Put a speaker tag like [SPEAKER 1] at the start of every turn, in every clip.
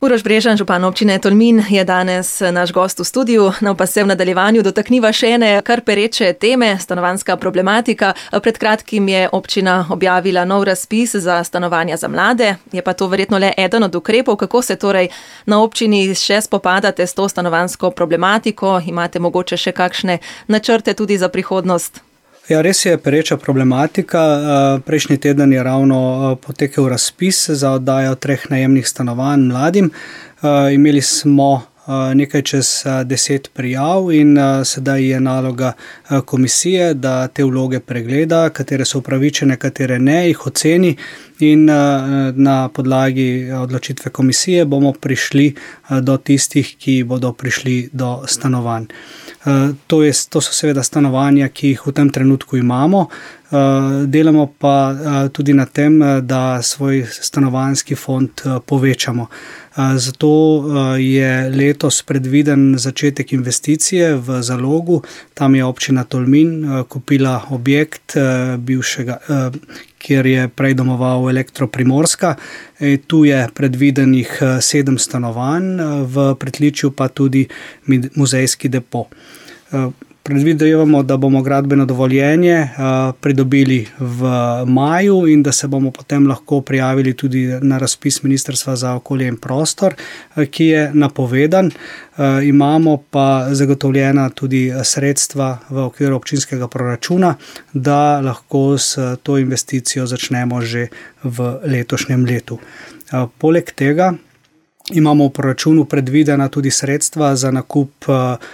[SPEAKER 1] Uroš Brežan, župan občine Tolmin, je danes naš gost v studiu. No, pa se v nadaljevanju dotakniva še ene kar pereče teme, stanovanjska problematika. Pred kratkim je občina objavila nov razpis za stanovanja za mlade. Je pa to verjetno le eden od ukrepov. Kako se torej na občini še spopadate s to stanovanjsko problematiko? Imate mogoče še kakšne načrte tudi za prihodnost?
[SPEAKER 2] Ja, res je pereča problematika. Prejšnji teden je ravno potekel razpis za oddajo 3 najemnih stanovanj mladim. Imeli smo nekaj čez 10 prijav in sedaj je naloga komisije, da te vloge pregleda, katere so upravičene, katere ne, jih oceni in na podlagi odločitve komisije bomo prišli do tistih, ki bodo prišli do stanovanj. To so seveda stanovanja, ki jih v tem trenutku imamo. Delamo pa tudi na tem, da svoj stanovanjski fond povečamo. Zato je letos predviden začetek investicije v Zalogu. Tam je občina Tolmin kupila objekt bivšega, kjer je prej domoval Elektro Primorska. Tu je predvidenih 7 stanovanj, v pritličju pa tudi muzejski depo. Predvidevamo, da bomo gradbeno dovoljenje pridobili v maju in da se bomo potem lahko prijavili tudi na razpis Ministrstva za okolje in prostor, ki je napovedan. Imamo pa zagotovljena tudi sredstva v okviru občinskega proračuna, da lahko s to investicijo začnemo že v letošnjem letu. Poleg tega imamo v proračunu predvidena tudi sredstva za nakup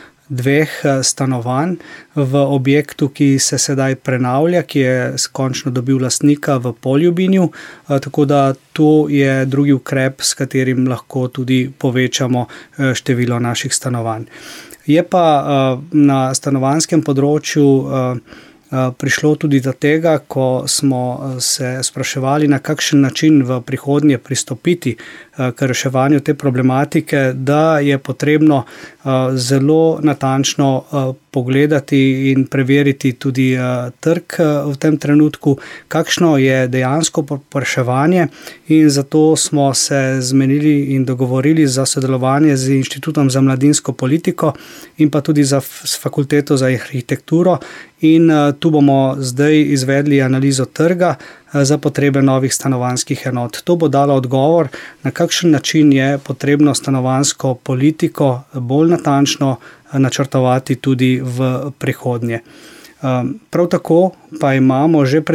[SPEAKER 2] 2 stanovanj v objektu, ki se sedaj prenavlja, ki je končno dobil lastnika v Poljubinju, tako da to je drugi ukrep, s katerim lahko tudi povečamo število naših stanovanj. Je pa na stanovanjskem področju prišlo tudi do tega, ko smo se spraševali, na kakšen način v prihodnje pristopiti k reševanju te problematike, da je potrebno zelo natančno pogledati in preveriti tudi trg v tem trenutku, kakšno je dejansko povpraševanje, in zato smo se zmenili in dogovorili za sodelovanje z Inštitutom za mladinsko politiko in pa tudi s Fakulteto za arhitekturo, in tu bomo zdaj izvedli analizo trga za potrebe novih stanovanjskih enot. To bo dalo odgovor, na kakšen način je potrebno stanovanjsko politiko bolj natančno načrtovati tudi v prihodnje. Prav tako pa imamo že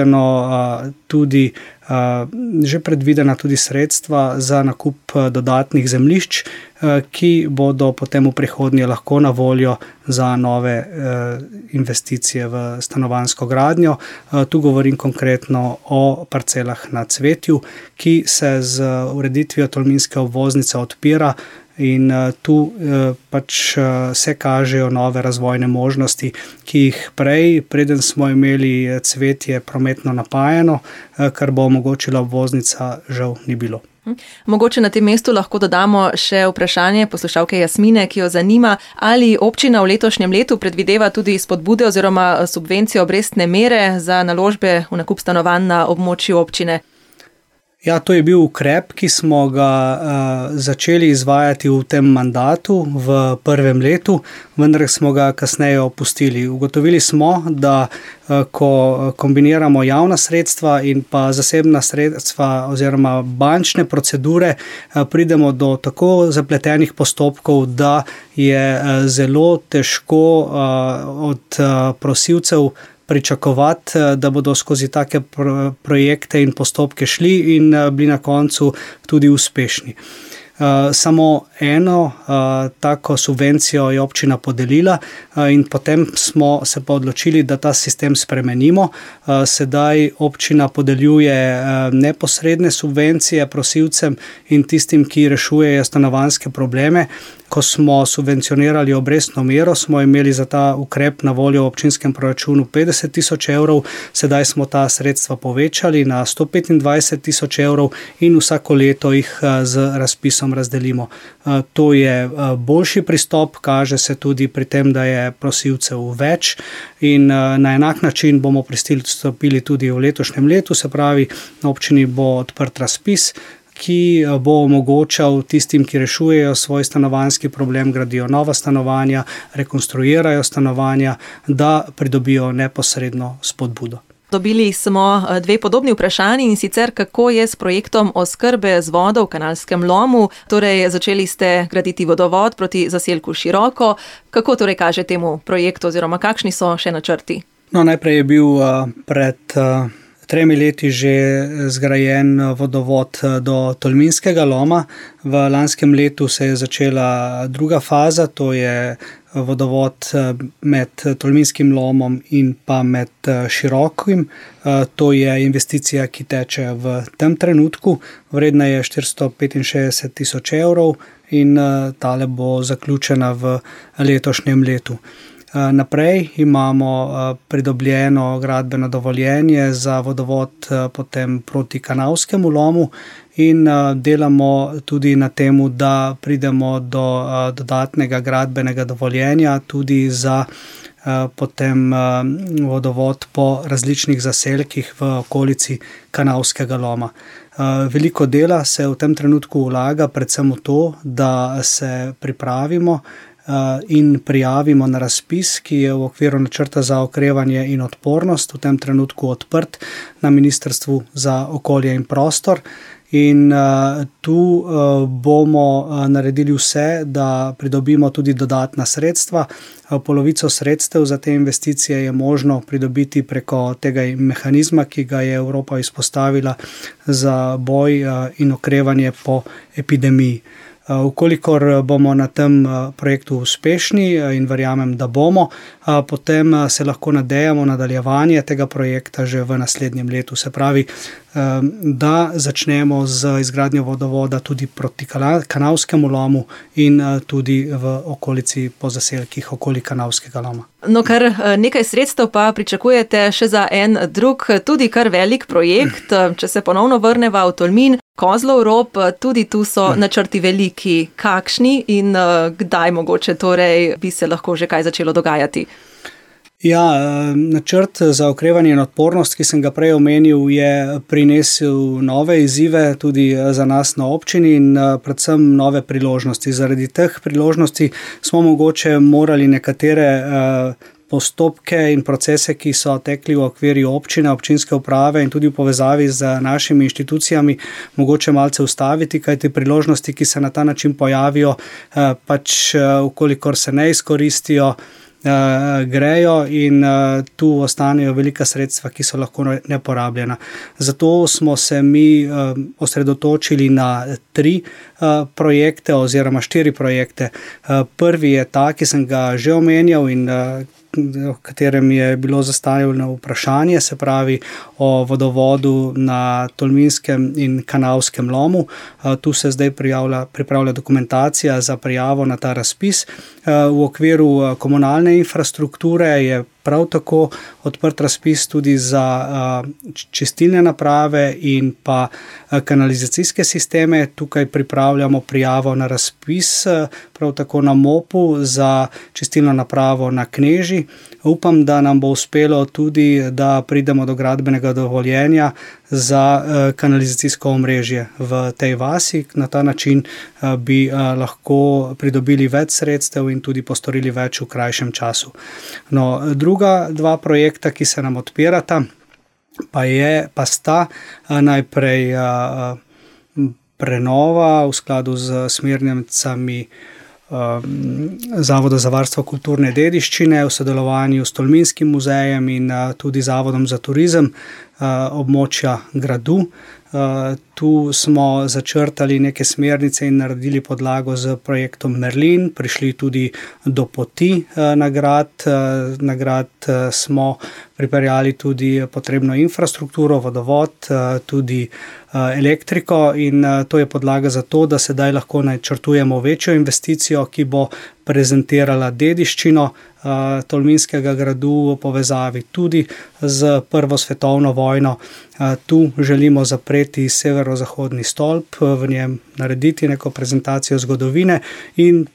[SPEAKER 2] predvidena tudi sredstva za nakup dodatnih zemljišč, ki bodo potem v prihodnje lahko na voljo za nove investicije v stanovanjsko gradnjo. Tu govorim konkretno o parcelah na Cvetju, ki se z ureditvijo tolminske obvoznice odpira, in tu pač se kažejo nove razvojne možnosti, ki jih preden smo imeli Cvetje prometno napajeno, kar bo omogočila obvoznica, žal ni bilo.
[SPEAKER 1] Mogoče na tem mestu lahko dodamo še vprašanje poslušalke Jasmine, ki jo zanima, ali občina v letošnjem letu predvideva tudi spodbude oziroma subvencijo obrestne mere za naložbe v nakup stanovanj na območju občine.
[SPEAKER 2] Ja, to je bil ukrep, ki smo ga začeli izvajati v tem mandatu v prvem letu, vendar smo ga kasneje opustili. Ugotovili smo, da ko kombiniramo javna sredstva in pa zasebna sredstva oziroma bančne procedure, pridemo do tako zapletenih postopkov, da je zelo težko od prosilcev pričakovati, da bodo skozi take projekte in postopke šli in bili na koncu tudi uspešni. Samo eno tako subvencijo je občina podelila in potem smo se pa odločili, da ta sistem spremenimo. Sedaj občina podeljuje neposredne subvencije prosilcem in tistim, ki rešujejo stanovanjske probleme. Ko smo subvencionirali obrestno mero, smo imeli za ta ukrep na voljo v občinskem proračunu 50.000 evrov, sedaj smo ta sredstva povečali na 125.000 evrov in vsako leto jih z razpisom razdelimo. To je boljši pristop, kaže se tudi pri tem, da je prosilcev več, in na enak način bomo pristopili tudi v letošnjem letu, se pravi, na občini bo odprt razpis, ki bo omogočal tistim, ki rešujejo svoj stanovanjski problem, gradijo nova stanovanja, rekonstruirajo stanovanja, da pridobijo neposredno spodbudo.
[SPEAKER 1] Dobili smo dve podobni vprašanji, in sicer kako je s projektom oskrbe z vodo v Kanalskem lomu. Torej, začeli ste graditi vodovod proti zaselku Široko. Kako torej kaže temu projektu oziroma kakšni so še načrti?
[SPEAKER 2] No, najprej je bil pred 3 leti že zgrajen vodovod do Tolminskega loma. V lanskem letu se je začela druga faza, to je vodovod med Tolminskim lomom in pa med Širokim. To je investicija, ki teče v tem trenutku. Vredna je 465 000 evrov in tale bo zaključena v letošnjem letu. Naprej imamo pridobljeno gradbeno dovoljenje za vodovod potem proti Kanalskemu lomu in delamo tudi na temu, da pridemo do dodatnega gradbenega dovoljenja tudi za potem vodovod po različnih zaselkih v okolici Kanalskega loma. Veliko dela se v tem trenutku vlaga predvsem v to, da se pripravimo in prijavimo na razpis, ki je v okviru načrta za okrevanje in odpornost v tem trenutku odprt na Ministrstvu za okolje in prostor. In tu bomo naredili vse, da pridobimo tudi dodatna sredstva. Polovico sredstev za te investicije je možno pridobiti preko tega mehanizma, ki ga je Evropa izpostavila za boj in okrevanje po epidemiji. Vkolikor bomo na tem projektu uspešni in verjamem, da bomo, potem se lahko nadejamo nadaljevanje tega projekta že v naslednjem letu. Se pravi, da začnemo z izgradnjo vodovoda tudi proti Kanalskemu lomu in tudi v okolici po zaselkih okoli Kanalskega loma.
[SPEAKER 1] No, kar nekaj sredstev pa pričakujete še za en drug, tudi kar velik projekt. Če se ponovno vrneva v Tolmin, Kozlov rob, tudi tu so načrti veliki. Kakšni in kdaj mogoče torej bi se lahko že kaj začelo dogajati?
[SPEAKER 2] Ja, načrt za okrevanje in odpornost, ki sem ga prej omenil, je prinesel nove izzive tudi za nas na občini in predvsem nove priložnosti. Zaradi teh priložnosti smo mogoče morali nekatere postopke in procese, ki so tekli v okviru občine, občinske uprave in tudi v povezavi z našimi inštitucijami, mogoče malce ustaviti, kajti priložnosti, ki se na ta način pojavijo, pač ukolikor se ne izkoristijo, grejo in tu ostanejo velika sredstva, ki so lahko neporabljena. Zato smo se mi osredotočili na 3 projekte oziroma 4 projekte. Prvi je ta, ki sem ga že omenjal in o katerem je bilo zastavljeno vprašanje, se pravi o vodovodu na Tolminskem in Kanalskem lomu. Tu se zdaj pripravlja dokumentacija za prijavo na ta razpis. V okviru komunalne infrastrukture je prav tako odprt razpis tudi za čistilne naprave in pa kanalizacijske sisteme. Tukaj pripravljamo prijavo na razpis, prav tako na MOP-u za čistilno napravo na Kneži. Upam, da nam bo uspelo tudi, da pridemo do gradbenega dovoljenja za kanalizacijsko omrežje v tej vasi. Na ta način bi lahko pridobili več sredstev in tudi postorili več v krajšem času. No, druga 2 projekta, ki se nam odpirata, pa sta najprej prenova v skladu z smernicami Zavoda za varstvo kulturne dediščine v sodelovanju s Tolminskim muzejem in tudi Zavodom za turizem območja gradu. Tu smo začrtali neke smernice in naredili podlago z projektom Merlin, prišli tudi do poti na grad. Na grad smo pripeljali tudi potrebno infrastrukturo, vodovod, tudi elektriko in to je podlaga za to, da sedaj lahko načrtujemo večjo investicijo, ki bo prezentirala dediščino Tolminskega gradu v povezavi tudi z Prvo svetovno vojno. Tu želimo zapreti severozahodni stolp, v njem narediti neko prezentacijo zgodovine in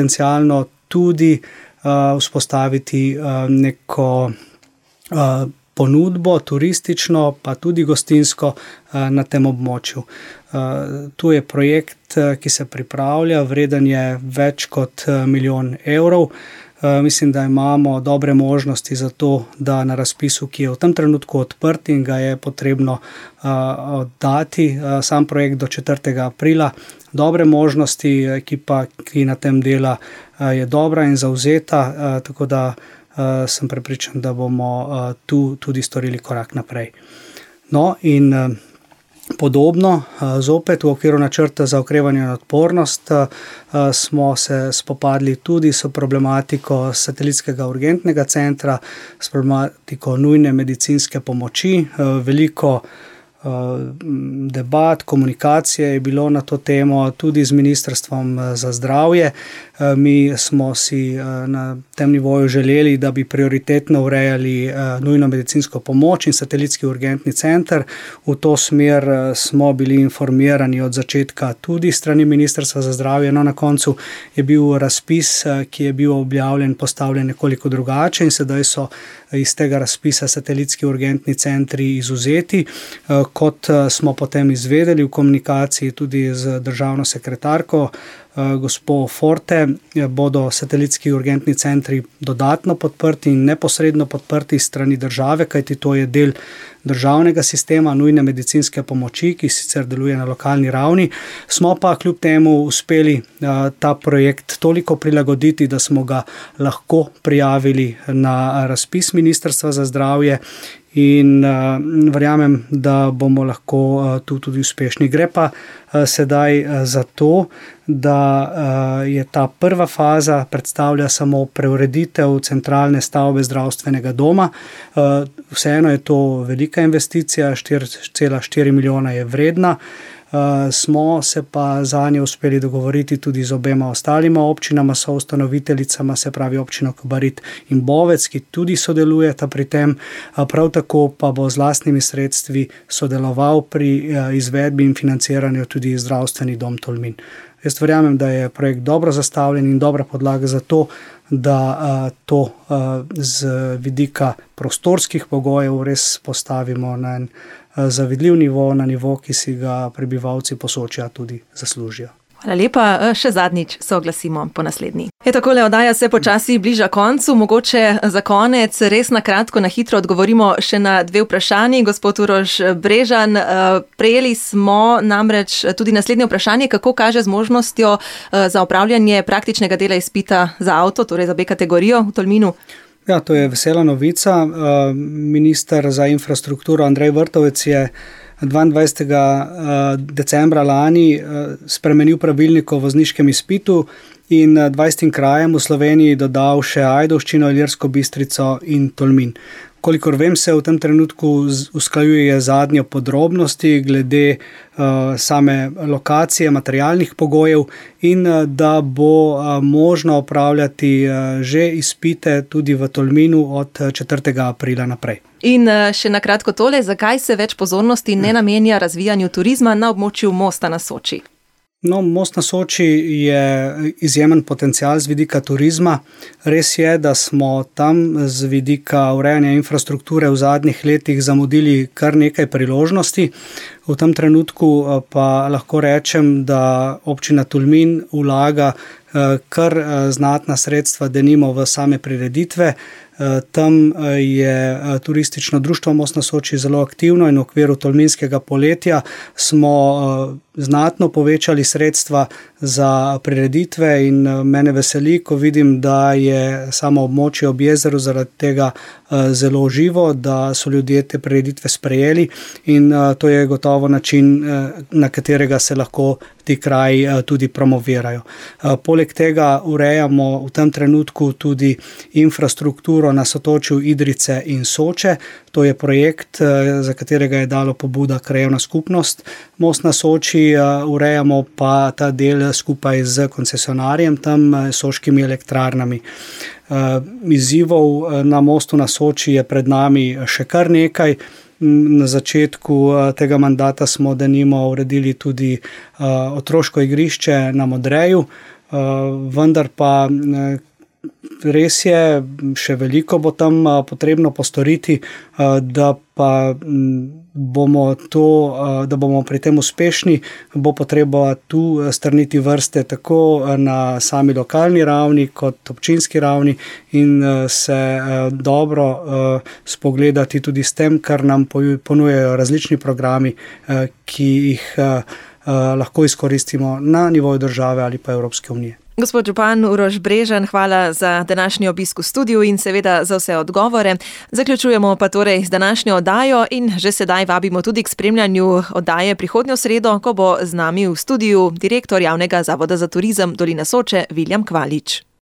[SPEAKER 2] potencialno tudi vzpostaviti neko ponudbo, turistično, pa tudi gostinsko na tem območju. Tu je projekt, ki se pripravlja, vreden je več kot 1 milijon evrov. Mislim, da imamo dobre možnosti za to, da na razpisu, ki je v tem trenutku odprt in ga je potrebno oddati, sam projekt do 4. aprila, dobre možnosti, ekipa, ki na tem dela, je dobra in zavzeta, tako da sem prepričan, da bomo tu tudi storili korak naprej. No, in podobno, zopet v okviru načrta za okrevanje in odpornost smo se spopadli tudi s problematiko satelitskega urgentnega centra, s problematiko nujne medicinske pomoči. Veliko debat, komunikacije je bilo na to temo tudi z Ministrstvom za zdravje. Mi smo si na tem nivoju želeli, da bi prioritetno urejali nujno medicinsko pomoč in satelitski urgentni center. V to smer smo bili informirani od začetka tudi strani Ministrstva za zdravje. No, na koncu je bil razpis, ki je bil objavljen, postavljen nekoliko drugače in sedaj so iz tega razpisa satelitski urgentni centri izvzeti. Kot smo potem izvedeli v komunikaciji tudi z državno sekretarko, gospo Forte, bodo satelitski urgentni centri dodatno podprti in neposredno podprti strani države, kajti to je del državnega sistema nujne medicinske pomoči, ki sicer deluje na lokalni ravni. Smo pa kljub temu uspeli ta projekt toliko prilagoditi, da smo ga lahko prijavili na razpis Ministrstva za zdravje in verjamem, da bomo lahko tu tudi uspešni. Gre pa sedaj za to, da je ta prva faza predstavlja samo preureditev centralne stavbe zdravstvenega doma. Vseeno je to velika investicija, 4,4 milijona je vredna. Smo se pa zanje uspeli dogovoriti tudi z obema ostalima občinama, soustanoviteljicama, se pravi občino Kobarid in Bovec, ki tudi sodelujeta pri tem, prav tako pa bo z lastnimi sredstvi sodeloval pri izvedbi in financiranju tudi zdravstveni dom Tolmin. Jaz verjamem, da je projekt dobro zastavljen in dobra podlaga za to, da to z vidika prostorskih pogojev res postavimo na en zavidljiv nivo, na nivo, ki si ga prebivalci Posočja tudi zaslužijo.
[SPEAKER 1] Hvala lepa, še zadnjič se oglasimo po naslednji. Takole, oddaja se počasi bliža koncu, mogoče za konec res na kratko, na hitro odgovorimo še na 2 vprašanji. Gospod Uroš Brežan, prejeli smo namreč tudi naslednje vprašanje, kako kaže z možnostjo za opravljanje praktičnega dela izpita za avto, torej za B kategorijo v Tolminu.
[SPEAKER 2] Ja, to je vesela novica. Minister za infrastrukturo Andrej Vrtovec je 22. decembra lani spremenil pravilnik o vozniškem izpitu in 20 krajem v Sloveniji dodal še Ajdovščino, Ilirsko Bistrico in Tolmin. Kolikor vem, se v tem trenutku usklajuje zadnje podrobnosti glede same lokacije, materialnih pogojev in da bo možno opravljati že izpite tudi v Tolminu od 4. aprila naprej.
[SPEAKER 1] In še na kratko tole, zakaj se več pozornosti ne namenja razvijanju turizma na območju Mosta na Soči?
[SPEAKER 2] No, Most na Soči je izjemen potencial z vidika turizma. Res je, da smo tam z vidika urejanja infrastrukture v zadnjih letih zamudili kar nekaj priložnosti. V tem trenutku pa lahko rečem, da občina Tolmin vlaga kar znatna sredstva denimo v same prireditve. Tam je turistično društvo Most na Soči zelo aktivno in v okviru Tolminskega poletja smo znatno povečali sredstva za prireditve in mene veseli, ko vidim, da je samo območje ob jezeru zaradi tega zelo živo, da so ljudje te prireditve sprejeli in to je gotovo način, na katerega se lahko ti kraji tudi promovirajo. Poleg tega urejamo v tem trenutku tudi infrastrukturo na sotočju Idrijce in Soče. To je projekt, za katerega je dalo pobuda krajevna skupnost Most na Soči, urejamo pa ta del skupaj z koncesionarjem, tam soškimi elektrarnami. Izzivov na Mostu na Soči je pred nami še kar nekaj. Na začetku tega mandata smo denimo uredili tudi otroško igrišče na Modreju, vendar pa res je, še veliko bo tam potrebno postoriti, da pa da bomo pri tem uspešni, bo potreba tu strniti vrste tako na sami lokalni ravni kot občinski ravni in se dobro spogledati tudi s tem, kar nam ponujajo različni programi, ki jih lahko izkoristimo na nivoju države ali pa Evropske unije.
[SPEAKER 1] Gospod župan Uroš Brežan, hvala za današnji obisk v studiu in seveda za vse odgovore. Zaključujemo pa torej z današnjo oddajo in že sedaj vabimo tudi k spremljanju oddaje prihodnjo sredo, ko bo z nami v studiu direktor Javnega zavoda za turizem Dolina Soče Viljem Kvalič.